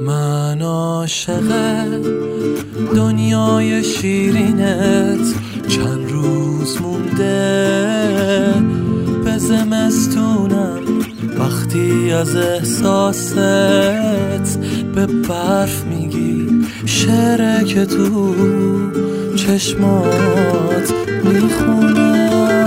من عاشق دنیای شیرینت، چند روز مونده به زمستونم. وقتی از احساست به برف میگی شعره که تو چشمات میخونه.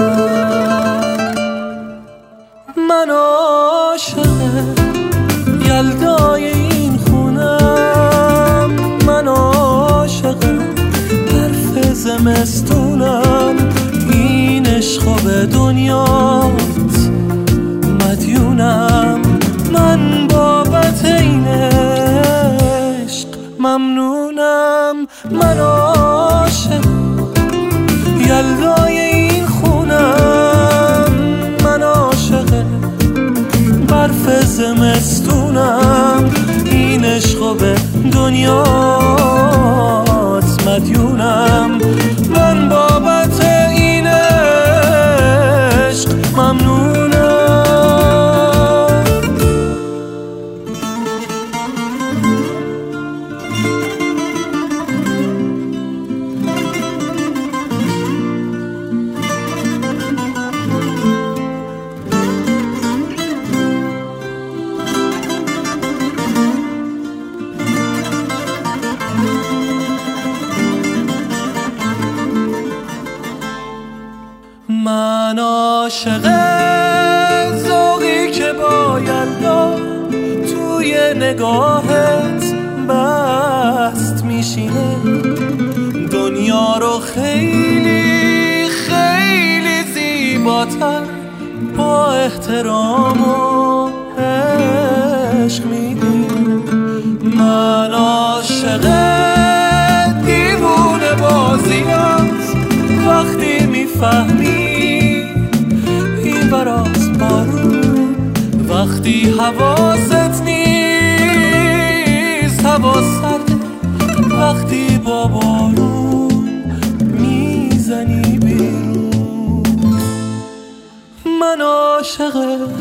من عاشق یلدای این خونم، من عاشق برف زمستونم. این عشق به دنیات مدیونم، من بابت این عشق ممنونم. من عاشق یلدای این خونم، من عاشق برف زمستونم. این عشق به دنیات مدیونم، من بابت این عشق ممنونم. من عاشق ذوقی که باید توی نگاهت بست میشینه، دنیا رو خیلی خیلی زیباتر با احترام و عشق میبینه. من عاشق دیوونه بازیات، وقتی میفهمی این براز بارون، وقتی حواست نیست هوا سرده، وقتی با بارون میزنی بیرون. من عاشق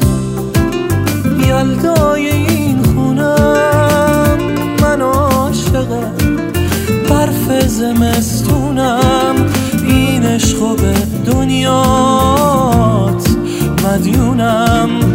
یلدای این خونم، من عاشق برف زمستونم. این عشق به دنیات مدیونم،